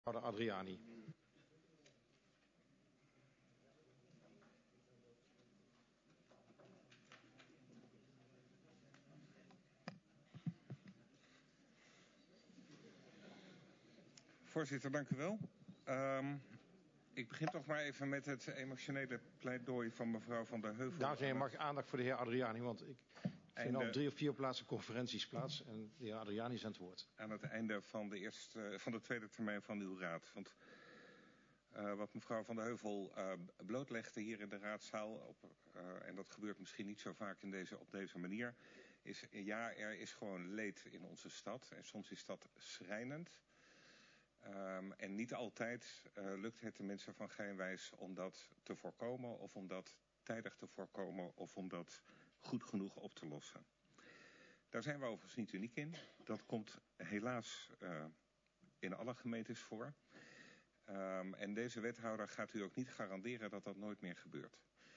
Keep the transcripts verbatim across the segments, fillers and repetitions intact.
Wethouder Adriani. Voorzitter, dank u wel. Um, ik begin toch maar even met het emotionele pleidooi van mevrouw Van der Heuvel. Dames en heren, mag ik aandacht voor de heer Adriani, want ik vind al op drie of vier plaatsen conferenties plaats en de heer Adriani is aan het woord. Aan het einde van de, eerste, van de tweede termijn van uw raad. Want uh, wat mevrouw Van der Heuvel uh, blootlegde hier in de raadzaal, op, uh, en dat gebeurt misschien niet zo vaak in deze, op deze manier, is ja, er is gewoon leed in onze stad en soms is dat schrijnend. Um, en niet altijd uh, lukt het de mensen van Geinwijs om dat te voorkomen of om dat tijdig te voorkomen of om dat goed genoeg op te lossen. Daar zijn we overigens niet uniek in. Dat komt helaas uh, in alle gemeentes voor. Um, en deze wethouder gaat u ook niet garanderen dat dat nooit meer gebeurt.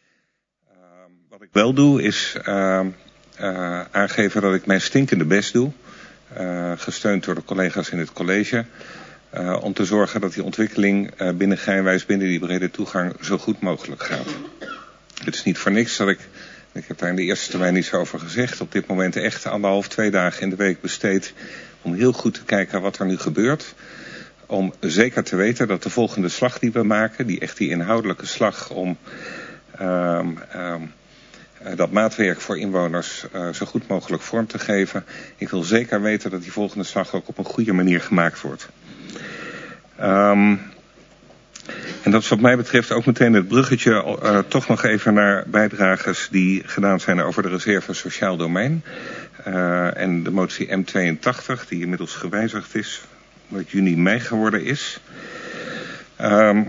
Um, wat ik wel doe is uh, uh, aangeven dat ik mijn stinkende best doe. Uh, gesteund door de collega's in het college. Uh, om te zorgen dat die ontwikkeling uh, binnen Geinwijs, binnen die brede toegang, zo goed mogelijk gaat. Het is niet voor niks dat ik, ik heb daar in de eerste termijn iets over gezegd, op dit moment echt anderhalf, twee dagen in de week besteed om heel goed te kijken wat er nu gebeurt. Om zeker te weten dat de volgende slag die we maken, die echt die inhoudelijke slag om um, um, uh, dat maatwerk voor inwoners uh, zo goed mogelijk vorm te geven. Ik wil zeker weten dat die volgende slag ook op een goede manier gemaakt wordt. Um, en dat is wat mij betreft ook meteen het bruggetje uh, toch nog even naar bijdrages die gedaan zijn over de reserve sociaal domein. Uh, en de motie M tweeëntachtig die inmiddels gewijzigd is, wat juni mei geworden is. Um,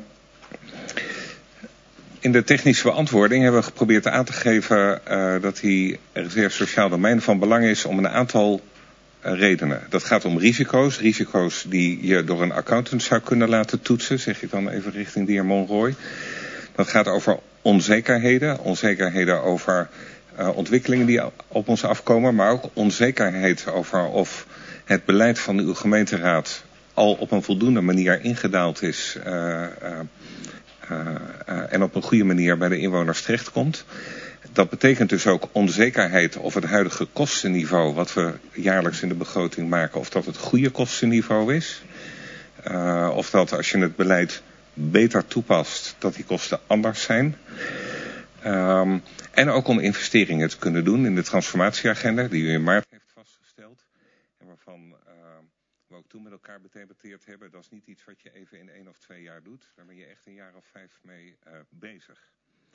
in de technische beantwoording hebben we geprobeerd aan te geven uh, dat die reserve sociaal domein van belang is om een aantal redenen. Dat gaat om risico's. Risico's die je door een accountant zou kunnen laten toetsen, zeg ik dan even richting de heer Monroy. Dat gaat over onzekerheden. Onzekerheden over uh, ontwikkelingen die op ons afkomen, maar ook onzekerheid over of het beleid van uw gemeenteraad al op een voldoende manier ingedaald is uh, uh, uh, uh, en op een goede manier bij de inwoners terechtkomt. Dat betekent dus ook onzekerheid of het huidige kostenniveau wat we jaarlijks in de begroting maken, of dat het goede kostenniveau is. Uh, of dat als je het beleid beter toepast, dat die kosten anders zijn. Um, en ook om investeringen te kunnen doen in de transformatieagenda die u in maart heeft vastgesteld. En waarvan uh, we ook toen met elkaar bedebatteerd hebben. Dat is niet iets wat je even in één of twee jaar doet. Daar ben je echt een jaar of vijf mee uh, bezig.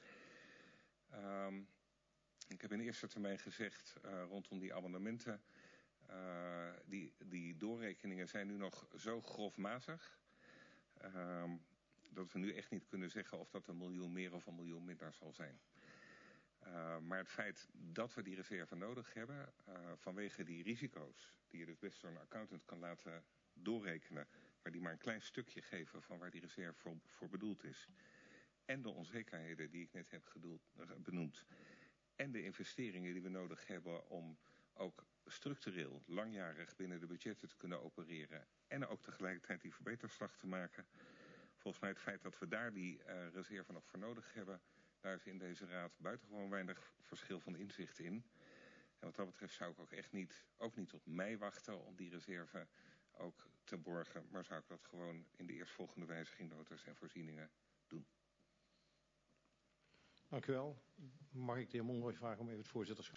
Um, ik heb in eerste termijn gezegd uh, rondom die abonnementen, uh, die, die doorrekeningen zijn nu nog zo grofmatig, um, dat we nu echt niet kunnen zeggen of dat een miljoen meer of een miljoen minder zal zijn. Uh, maar het feit dat we die reserve nodig hebben, uh, vanwege die risico's, die je dus best door een accountant kan laten doorrekenen, maar die maar een klein stukje geven van waar die reserve voor, voor bedoeld is, en de onzekerheden die ik net heb gedoeld, uh, benoemd, en de investeringen die we nodig hebben om ook structureel, langjarig binnen de budgetten te kunnen opereren en ook tegelijkertijd die verbeterslag te maken. Volgens mij het feit dat we daar die uh, reserve nog voor nodig hebben, daar is in deze raad buitengewoon weinig verschil van inzicht in. En wat dat betreft zou ik ook echt niet, ook niet tot mei wachten om die reserve ook te borgen, maar zou ik dat gewoon in de eerstvolgende wijziging notas en voorzieningen doen. Dank u wel. Mag ik de heer Monroy vragen om even het voorzitterschap